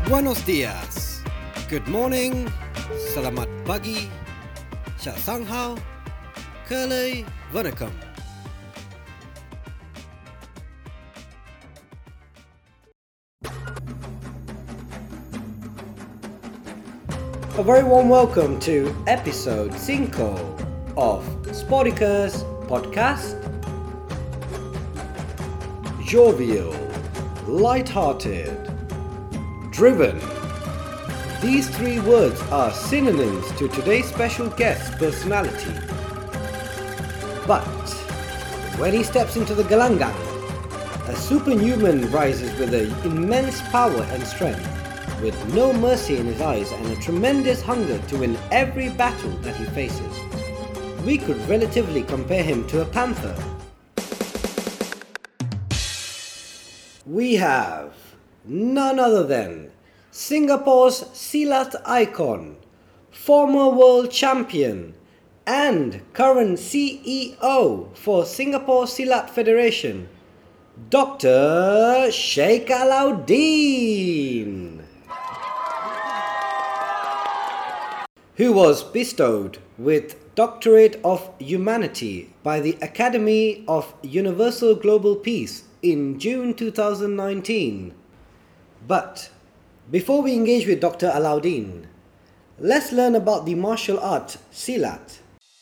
Buenos dias. Good morning. Selamat pagi. Sha sang hao. Kalei vanakkam. A very warm welcome to episode 5 of Sporticus Podcast. Jovial, light-hearted, driven. These three words are synonyms to today's special guest's personality. But when he steps into the galangang, a superhuman rises with an immense power and strength, with no mercy in his eyes and a tremendous hunger to win every battle that he faces. We could relatively compare him to a panther. We have none other than Singapore's Silat icon, former world champion, and current CEO for Singapore Silat Federation, Dr. Sheikh Alauddin, who was bestowed with Doctorate of Humanity by the Academy of Universal Global Peace in June 2019. But before we engage with Dr. Alauddin, let's learn about the martial art Silat.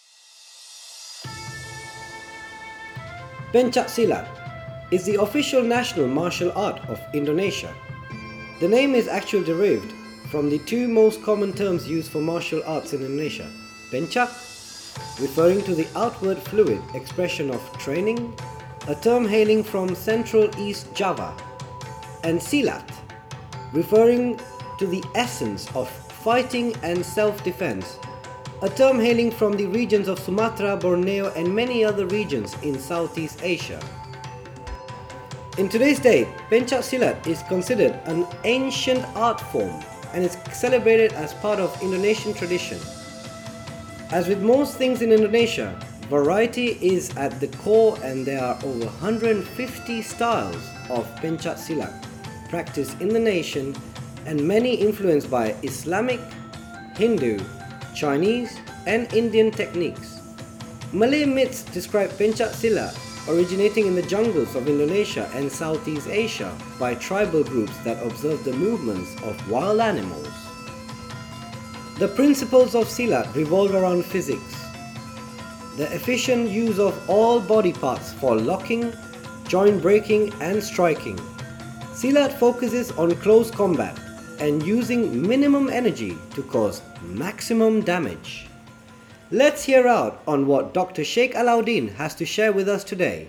Pencak Silat is the official national martial art of Indonesia. The name is actually derived from the two most common terms used for martial arts in Indonesia: Pencak, referring to the outward fluid expression of training, a term hailing from Central East Java, and Silat, referring to the essence of fighting and self-defense, a term hailing from the regions of Sumatra, Borneo, and many other regions in Southeast Asia. In today's date, Pencak Silat is considered an ancient art form and is celebrated as part of Indonesian tradition. As with most things in Indonesia, variety is at the core, and there are over 150 styles of Pencak Silat practiced in the nation, and many influenced by Islamic, Hindu, Chinese, and Indian techniques. Malay myths describe Pencak Silat originating in the jungles of Indonesia and Southeast Asia by tribal groups that observe the movements of wild animals. The principles of Silat revolve around physics, the efficient use of all body parts for locking, joint breaking, and striking. Silat focuses on close combat and using minimum energy to cause maximum damage. Let's hear out on what Dr. Sheikh Alauddin has to share with us today.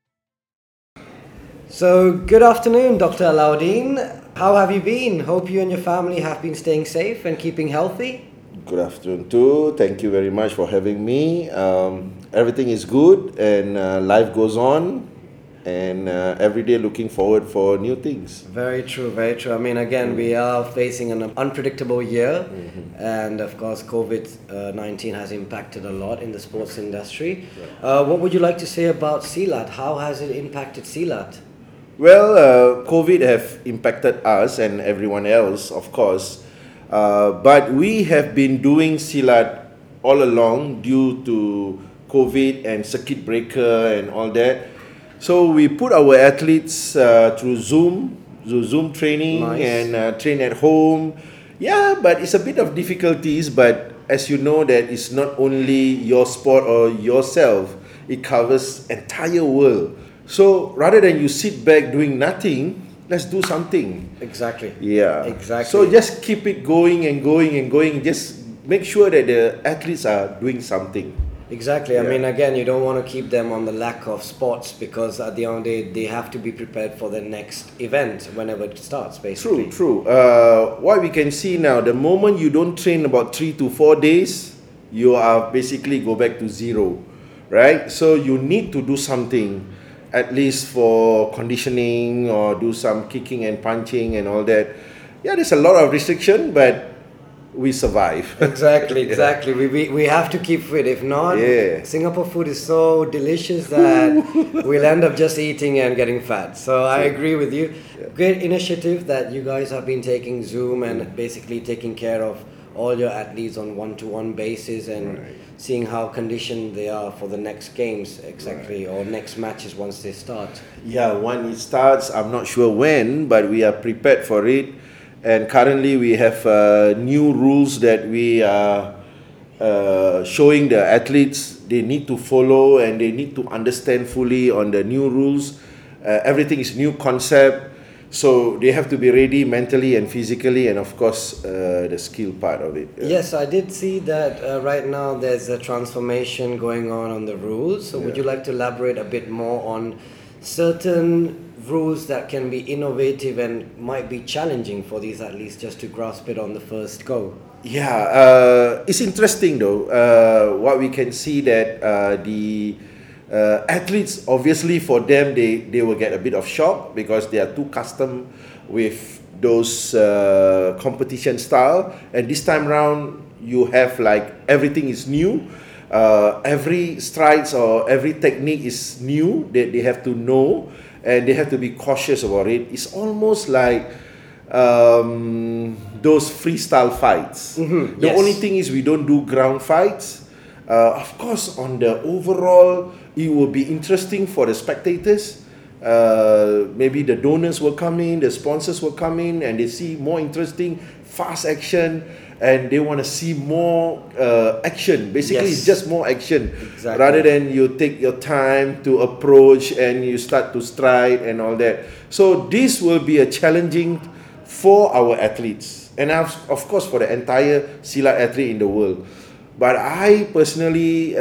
So, good afternoon, Dr. Alauddin. How have you been? Hope you and your family have been staying safe and keeping healthy. Good afternoon too. Thank you very much for having me. Everything is good and life goes on, and every day looking forward for new things. Very true, very true. I mean, again, we are facing an unpredictable year, and of course, COVID-19 has impacted a lot in the sports industry. What would you like to say about Silat? How has it impacted Silat? Well, COVID have impacted us and everyone else, of course, but we have been doing Silat all along due to COVID and circuit breaker and all that. So we put our athletes through Zoom training. Nice. And train at home. Yeah, but it's a bit of difficulties. But as you know, that it's not only your sport or yourself; it covers entire world. So rather than you sit back doing nothing, let's do something. Exactly. Yeah. Exactly. So just keep it going and going and going. Just make sure that the athletes are doing something. Exactly. I mean, again, you don't want to keep them on the lack of sports, because at the end of the day, they have to be prepared for the next event whenever it starts, basically. True. What we can see now, the moment you don't train about 3 to 4 days, you are basically go back to zero, right? So you need to do something, at least for conditioning, or do some kicking and punching and all that. Yeah, there's a lot of restriction, but we survive. Exactly, exactly. We have to keep fit. If not, Yeah. Singapore food is so delicious that we'll end up just eating and getting fat. So I agree with you. Great initiative that you guys have been taking Zoom and basically taking care of all your athletes on one-to-one basis and Right. seeing how conditioned they are for the next games exactly or next matches once they start. Yeah, when it starts, I'm not sure when, but we are prepared for it. And currently, we have new rules that we are showing the athletes they need to follow and they need to understand fully on the new rules. Everything is new concept, so they have to be ready mentally and physically, and of course, the skill part of it. Yes, I did see that right now there's a transformation going on the rules. So, would you like to elaborate a bit more on certain rules that can be innovative and might be challenging for these athletes just to grasp it on the first go? Yeah, it's interesting though. What we can see that the athletes, obviously for them, they will get a bit of shock because they are too accustomed with those competition style. And this time round, you have like everything is new. Every strides or every technique is new that they have to know and they have to be cautious about it. It's almost like those freestyle fights. The yes. only thing is we don't do ground fights. Of course, on the overall, it will be interesting for the spectators. Maybe the donors will come in, the sponsors will come in, and they see more interesting, fast action, and they want to see more action. Basically, Yes. it's just more action, Exactly. rather than you take your time to approach and you start to stride and all that. So this will be a challenging for our athletes, and of course for the entire Silat athlete in the world. But I personally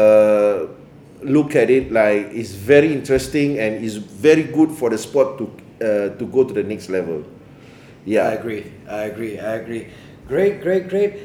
look at it like it's very interesting and is very good for the sport to go to the next level. Yeah. I agree. Great.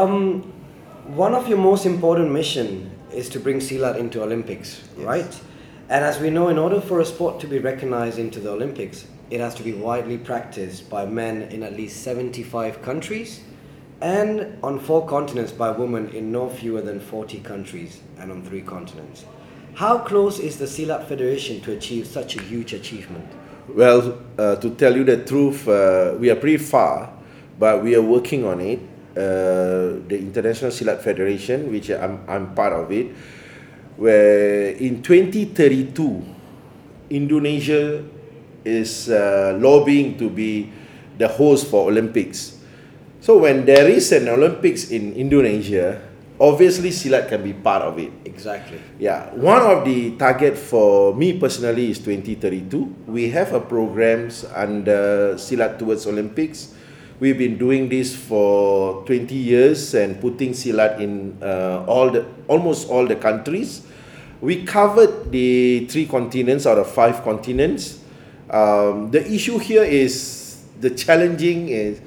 One of your most important mission is to bring Silat into Olympics, right? And as we know, in order for a sport to be recognized into the Olympics, it has to be widely practiced by men in at least 75 countries and on 4 continents by women in no fewer than 40 countries and on 3 continents. How close is the Silat Federation to achieve such a huge achievement? Well, to tell you the truth, we are pretty far, but we are working on it. The International Silat Federation, which I'm part of it, where in 2032, Indonesia is lobbying to be the host for Olympics. So when there is an Olympics in Indonesia, obviously Silat can be part of it. Exactly. Yeah, one of the target for me personally is 2032. We have a programs under Silat Towards Olympics. We've been doing this for 20 years and putting Silat in almost all the countries. We covered the 3 continents out of 5 continents. The issue here is the challenging is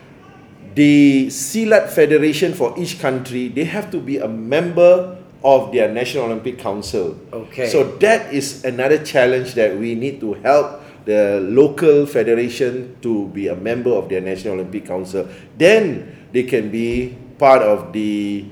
the Silat Federation for each country, they have to be a member of their National Olympic Council. Okay. So that is another challenge that we need to help the local federation to be a member of their National Olympic Council. Then they can be part of the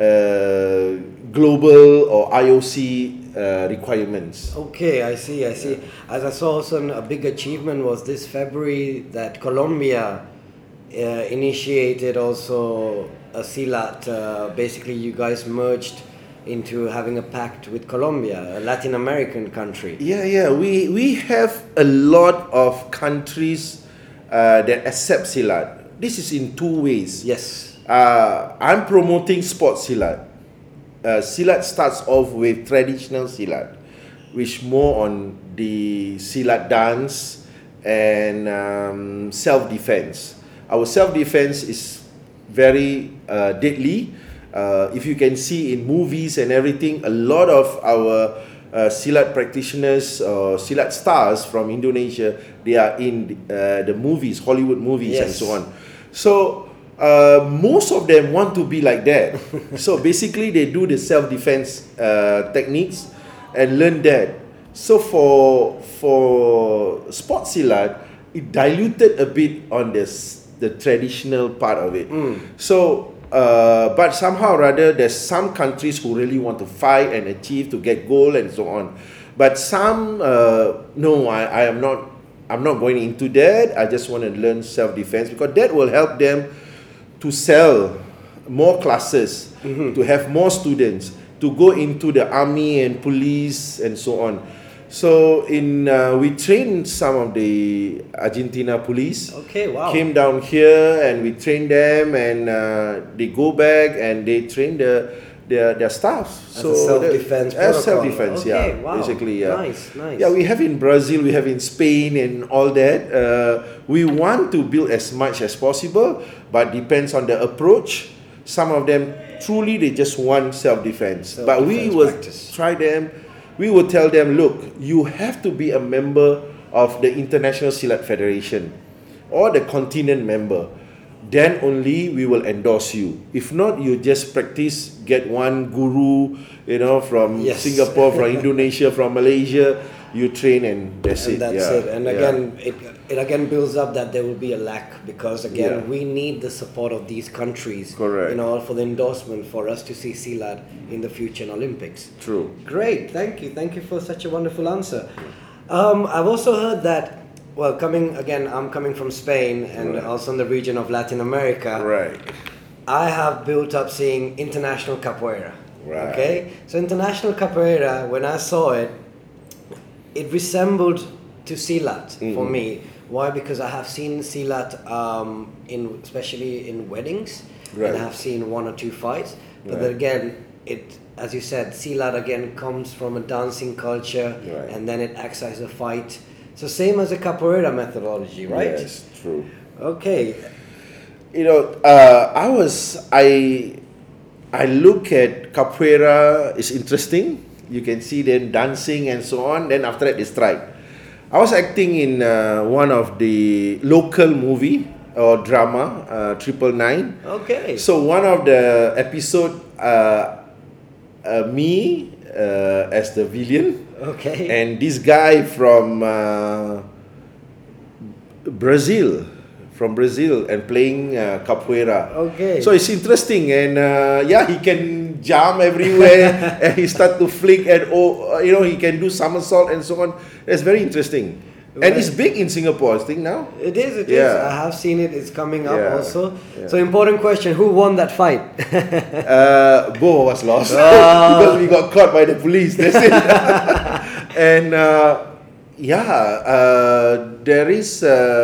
global or IOC requirements. Okay, I see. As I saw, also a big achievement was this February that Colombia initiated also a Silat. Basically, you guys merged into having a pact with Colombia, a Latin American country. Yeah. We have a lot of countries that accept Silat. This is in 2 ways. Yes. I'm promoting sports Silat. Silat starts off with traditional Silat, which more on the Silat dance and self-defense. Our self-defense is very deadly. If you can see in movies and everything, a lot of our Silat practitioners or Silat stars from Indonesia, they are in the movies, Hollywood movies and Yes. so on. So most of them want to be like that. So basically they do the self-defense techniques and learn that. So for sports Silat, it diluted a bit on the the traditional part of it. So, but somehow or other, there's some countries who really want to fight and achieve to get gold and so on. But some, no, I'm not going into that. I just want to learn self-defense because that will help them to sell more classes, to have more students, to go into the army and police and so on. So we trained some of the Argentina police. Okay, wow. Came down here and we trained them, and they go back and they train their staff. As a self-defense protocol. As self-defense, okay, yeah. Wow. Basically, yeah. Nice. Yeah, we have in Brazil, we have in Spain and all that. We want to build as much as possible, but depends on the approach. Some of them truly they just want self-defense. But we will try them. We will tell them, look, you have to be a member of the International Silat Federation or the continent member. Then only we will endorse you. If not, you just practice, get one guru, from Singapore, from Indonesia, from Malaysia. You train and that's it. That's it. And again, it again builds up that there will be a lack because again we need the support of these countries. Correct. For the endorsement for us to see Silat in the future in Olympics. True. Great. Thank you for such a wonderful answer. I've also heard that. Well, I'm coming from Spain and also in the region of Latin America. Right. I have built up seeing international capoeira. Right. Okay? So international capoeira, when I saw it, it resembled to Silat for me. Why? Because I have seen Silat especially in weddings, and I have seen one or two fights. But then again, as you said, Silat again comes from a dancing culture, and then it acts as a fight. So same as a capoeira methodology, right? Yes, true. Okay. I look at capoeira, it's interesting. You can see them dancing and so on. Then after that, they strike. I was acting in one of the local movie or drama, 999. Okay. So one of the episode, me as the villain. Okay. And this guy from Brazil, and playing capoeira. Okay. So it's interesting, and he can jump everywhere, and he start to flick, and he can do somersault and so on. It's very interesting, and it's big in Singapore, I think now. It is. I have seen it. It's coming up also. Yeah. So important question: who won that fight? Both of us lost because we got caught by the police. That's it. And there is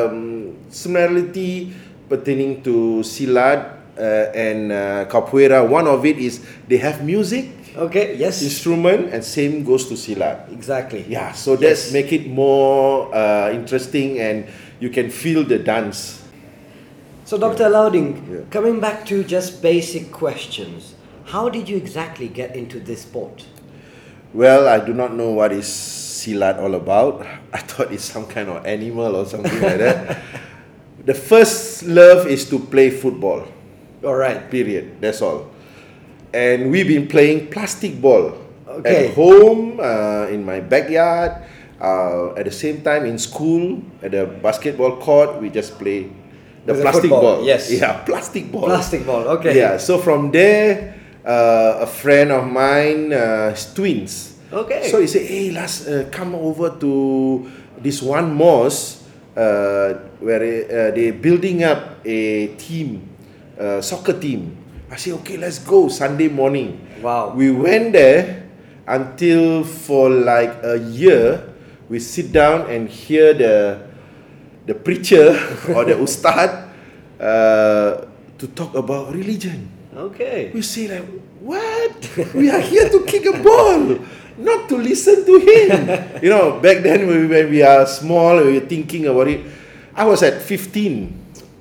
similarity pertaining to Silat and capoeira. One of it is they have music, instrument, and same goes to Silat. Exactly. Yeah, so that's make it more interesting, and you can feel the dance. So Dr. Alaudin, coming back to just basic questions, how did you exactly get into this sport? Well, I do not know what is Silat all about. I thought it's some kind of animal or something like that. The first love is to play football. All right. Period. That's all. And we've been playing plastic ball at home, in my backyard. At the same time in school, at the basketball court, we just play the plastic ball. Yes. Yeah, plastic ball. Plastic ball. Okay. Yeah. So from there, a friend of mine, his twins. Okay. So he said, "Hey, let's come over to this one mosque where they're building up a team, soccer team." I said, "Okay, let's go." Sunday morning. Wow. We went there until for like a year. We sit down and hear the preacher or the ustad to talk about religion. Okay. We say like, what? We are here to kick a ball, not to listen to him. Back then when we are small, we were thinking about it. I was at 15.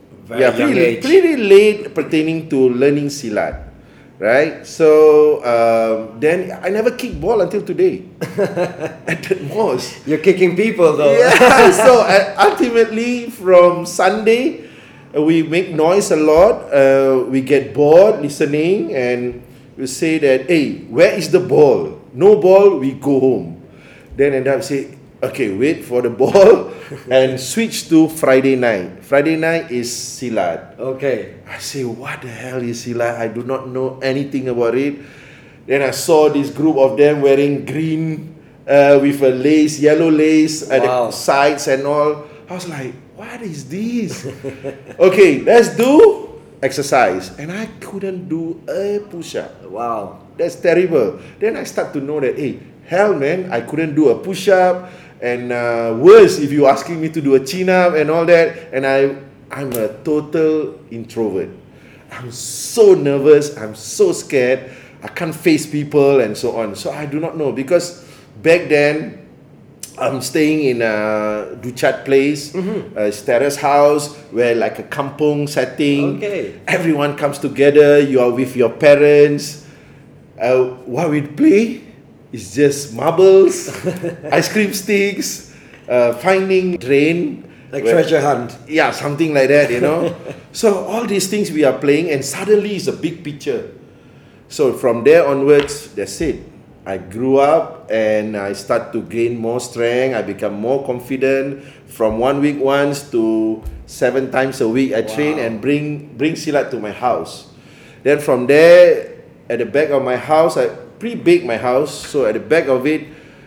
Pretty late pertaining to learning Silat. Right? So, then I never kicked ball until today. At that mosque. You're kicking people though. Yeah, so ultimately from Sunday, we make noise a lot. We get bored listening, and we say that, "Hey, where is the ball? No ball, we go home." Then end up say, Okay, wait for the ball and switch to Friday night. Friday night is Silat. Okay. I say, what the hell is Silat? I do not know anything about it. Then I saw this group of them wearing green with a lace, yellow lace at the sides and all. I was like, what is this? Okay, let's do exercise. And I couldn't do a push-up. Wow. That's terrible. Then I start to know that, hey, hell man, I couldn't do a push-up. And worse, if you're asking me to do a chin-up and all that. And I'm a total introvert. I'm so nervous. I'm so scared. I can't face people and so on. So I do not know, because back then, I'm staying in a Duchat place, a terrace house where like a kampung setting. Okay. Everyone comes together. You are with your parents. What we play is just marbles, ice cream sticks, finding drain. Like treasure hunt. Yeah, something like that, you know. So all these things we are playing, and suddenly it's a big picture. So from there onwards, that's it. I grew up and I start to gain more strength. I become more confident. From 1 week once to 7 times a week, I train and bring Silat to my house. Then from there, at the back of my house, pretty big my house. So at the back of it,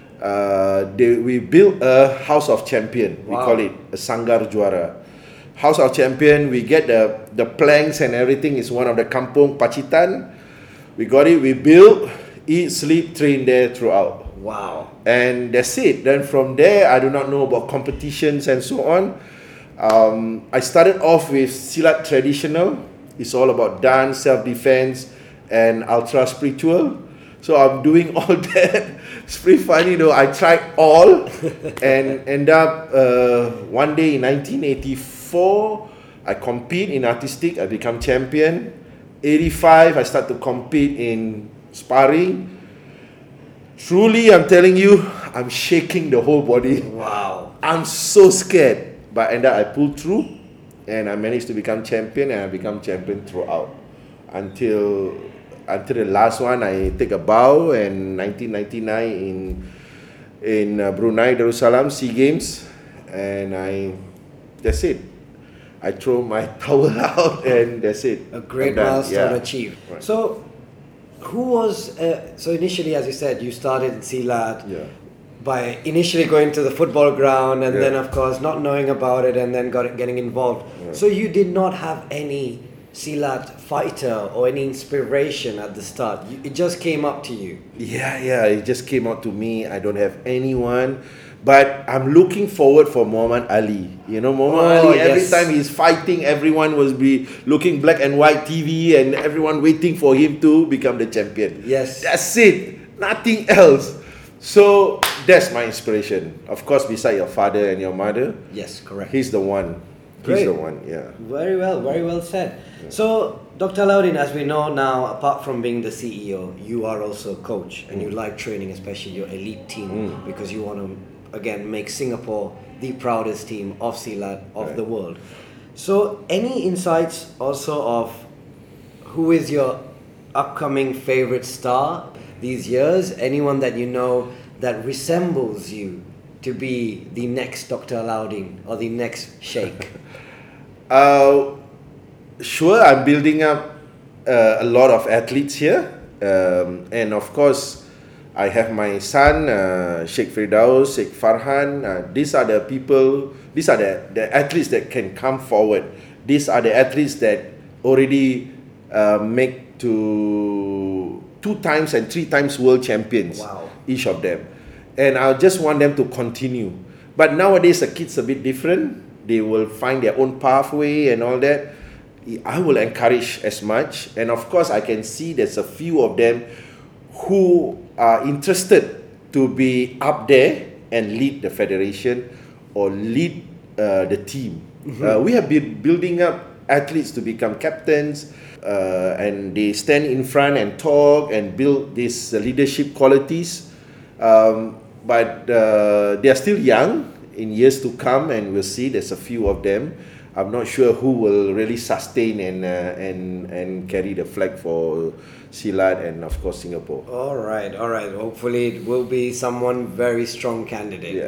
we built a House of Champion. We call it a Sanggar Juara. House of Champion. We get the planks and everything. Is one of the kampung Pacitan. We got it. We built. Eat, sleep, train there throughout. Wow. And that's it. Then from there, I do not know about competitions and so on. I started off with Silat Traditional. It's all about dance, self-defense, and ultra spiritual. So I'm doing all that. It's pretty funny though. I tried all and end up one day in 1984, I compete in artistic. I become champion. 85, I start to compete in sparring. Truly, I'm telling you, I'm shaking the whole body. Wow. I'm so scared. But end up I pulled through and I managed to become champion, and I become champion throughout. Until the last one, I take a bow in 1999 in Brunei Darussalam SEA Games, and that's it. I throw my towel out and that's it. A great milestone achieved. Right. So, who was, so initially, as you said, you started in Silat by initially going to the football ground and then, of course, not knowing about it and then getting involved. So you did not have any Silat fighter or any inspiration at the start? It just came up to you? Yeah, it just came out to me. I don't have anyone. But I'm looking forward for Muhammad Ali. You know, Muhammad Ali, every time he's fighting, everyone will be looking black and white TV and everyone waiting for him to become the champion. Yes. That's it. Nothing else. So that's my inspiration. Of course, beside your father and your mother. Yes, correct. He's the one. Great. He's the one, yeah. Very well said. Yeah. So, Dr. Alauddin, as we know now, apart from being the CEO, you are also a coach and you like training, especially your elite team, because you want to, again, make Singapore the proudest team of Silat of the world. So, any insights also of who is your upcoming favorite star these years? Anyone that you know that resembles you to be the next Dr. Alauddin or the next Sheikh? Sure, I'm building up a lot of athletes here. And of course, I have my son, Sheikh Firdaus, Sheikh Farhan. These are the people, these are the athletes that can come forward. These are the athletes that already make to 2 times and 3 times world champions, each of them. And I just want them to continue. But nowadays, the kids are a bit different. They will find their own pathway and all that. I will encourage as much. And of course, I can see there's a few of them who are interested to be up there and lead the federation or lead the team. We have been building up athletes to become captains, and they stand in front and talk and build these leadership qualities. But they are still young. In years to come, and we'll see. There's a few of them. I'm not sure who will really sustain and carry the flag for Silat and of course Singapore. All right. Hopefully, it will be someone very strong candidate. Yeah.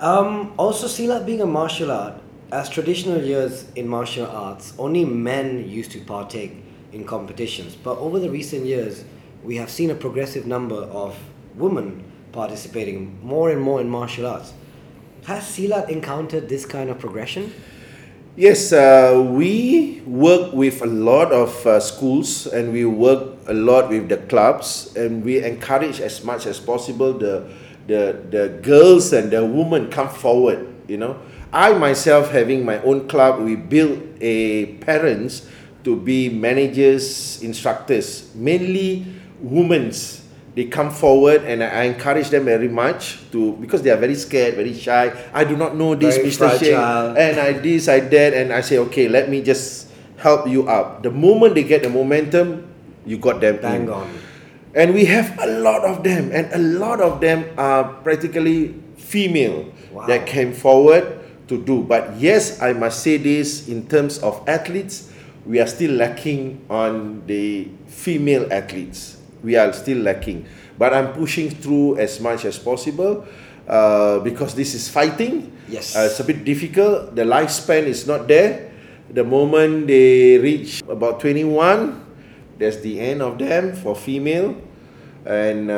Also, Silat being a martial art, as traditional years in martial arts, only men used to partake in competitions. But over the recent years, we have seen a progressive number of women participating more and more in martial arts. Has Silat encountered this kind of progression? Yes, we work with a lot of schools, and we work a lot with the clubs, and we encourage as much as possible the girls and the women come forward. I myself, having my own club, we built a parents to be managers, instructors, mainly women's. They come forward, and I encourage them very much because they are very scared, very shy. I do not know this, Very Mr. Sheikh, fragile. and I this, I that, and I say, okay, let me just help you up. The moment they get the momentum, you got them Bang in. on. And we have a lot of them, and a lot of them are practically female Wow. that came forward to do. But yes, I must say this, in terms of athletes, we are still lacking on the female athletes. We are still lacking. But I'm pushing through as much as possible because this is fighting. Yes. It's a bit difficult. The lifespan is not there. The moment they reach about 21, that's the end of them for female. And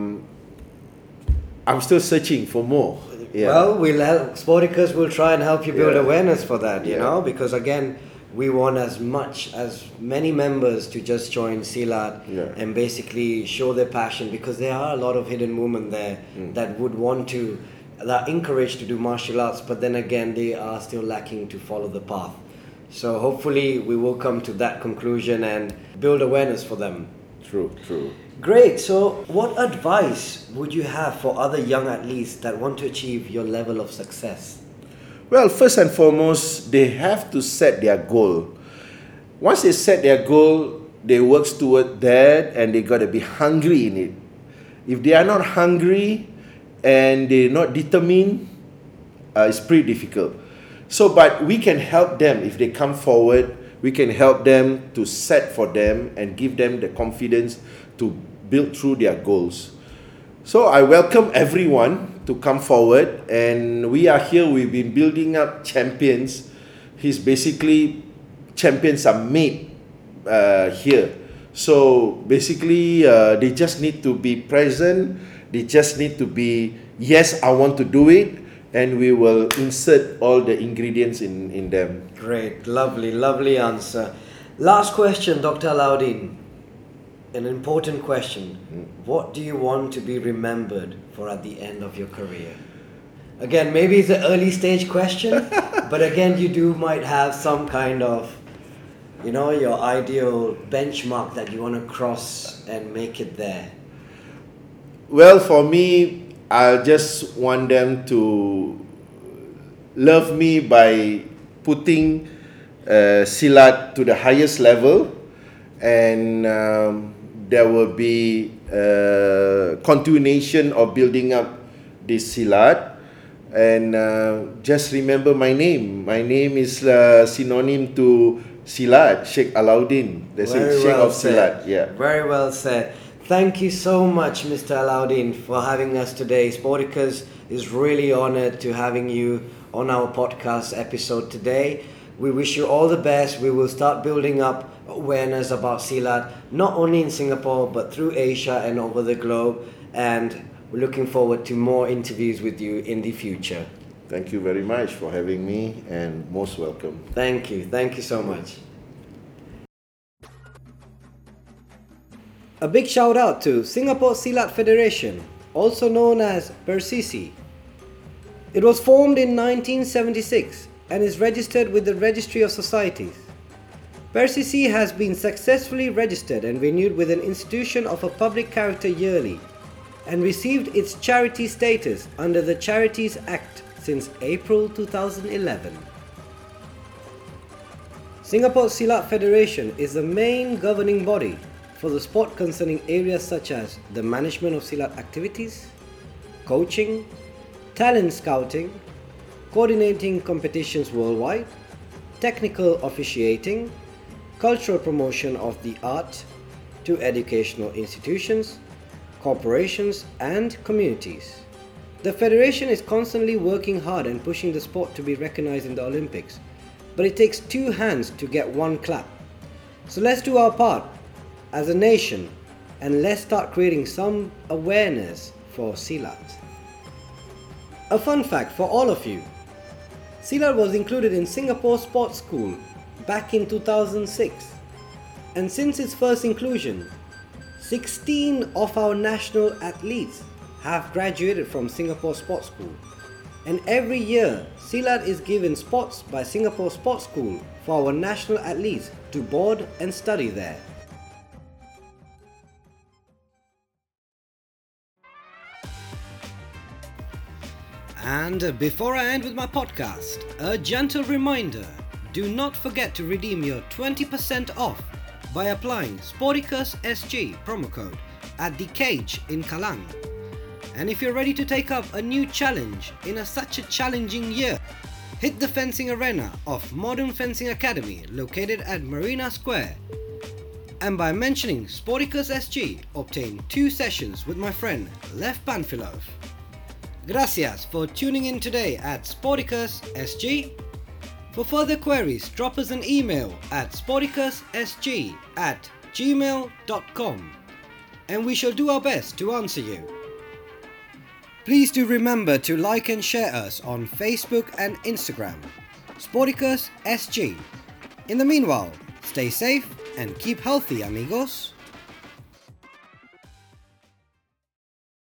I'm still searching for more. Yeah. Well, we'll help. Sporticus will try and help you build Yeah. awareness for that, you Yeah. know, because again, we want as many members to just join Silat Yeah. and basically show their passion, because there are a lot of hidden women there that would want to, that are encouraged to do martial arts, but then again, they are still lacking to follow the path. So hopefully we will come to that conclusion and build awareness for them. True. Great. So, what advice would you have for other young athletes that want to achieve your level of success? Well, first and foremost, they have to set their goal. Once they set their goal, they work toward that, and they got to be hungry in it. If they are not hungry and they're not determined, it's pretty difficult. So, but we can help them if they come forward. We can help them to set for them and give them the confidence to build through their goals. So I welcome everyone to come forward, and we are here. We've been building up champions. Champions are made here. So basically, they just need to be present. They just need to be, yes, I want to do it, and we will insert all the ingredients in them. Great. Lovely answer. Last question, Dr. Alauddin. An important question. What do you want to be remembered for at the end of your career? Again, maybe it's an early stage question, but again, you might have some kind of, your ideal benchmark that you want to cross and make it there. Well, for me, I just want them to love me by putting Silat to the highest level, and there will be a continuation of building up this Silat. And just remember my name. My name is synonym to Silat, Sheikh Alauddin. That's it, Sheikh of Silat. Yeah. Very well said. Thank you so much, Mr. Alauddin, for having us today. Sporticus is really honored to having you on our podcast episode today. We wish you all the best. We will start building up awareness about Silat, not only in Singapore, but through Asia and over the globe. And we're looking forward to more interviews with you in the future. Thank you very much for having me, and most welcome. Thank you. Thank you so much. A big shout out to Singapore Silat Federation, also known as PERSISI. It was formed in 1976 and is registered with the Registry of Societies. PERSISI has been successfully registered and renewed with an institution of a public character yearly, and received its charity status under the Charities Act since April 2011. Singapore Silat Federation is the main governing body for the sport concerning areas such as the management of Silat activities, coaching, talent scouting, coordinating competitions worldwide, technical officiating, cultural promotion of the art to educational institutions, corporations and communities. The Federation is constantly working hard and pushing the sport to be recognized in the Olympics, but it takes two hands to get one clap. So let's do our part as a nation and let's start creating some awareness for Silat. A fun fact for all of you: Silat was included in Singapore Sports School back in 2006, and since its first inclusion, 16 of our national athletes have graduated from Singapore Sports School. And every year, Silat is given spots by Singapore Sports School for our national athletes to board and study there. And before I end with my podcast, a gentle reminder: do not forget to redeem your 20% off by applying Sporticus SG promo code at The Cage in Kallang. And if you're ready to take up a new challenge in such a challenging year, hit the fencing arena of Modern Fencing Academy located at Marina Square. And by mentioning Sporticus SG, obtain 2 sessions with my friend Lev Panfilov. Gracias for tuning in today at Sporticus SG. For further queries, drop us an email at sporticussg@gmail.com and we shall do our best to answer you. Please do remember to like and share us on Facebook and Instagram, Sporticus SG. In the meanwhile, stay safe and keep healthy, amigos.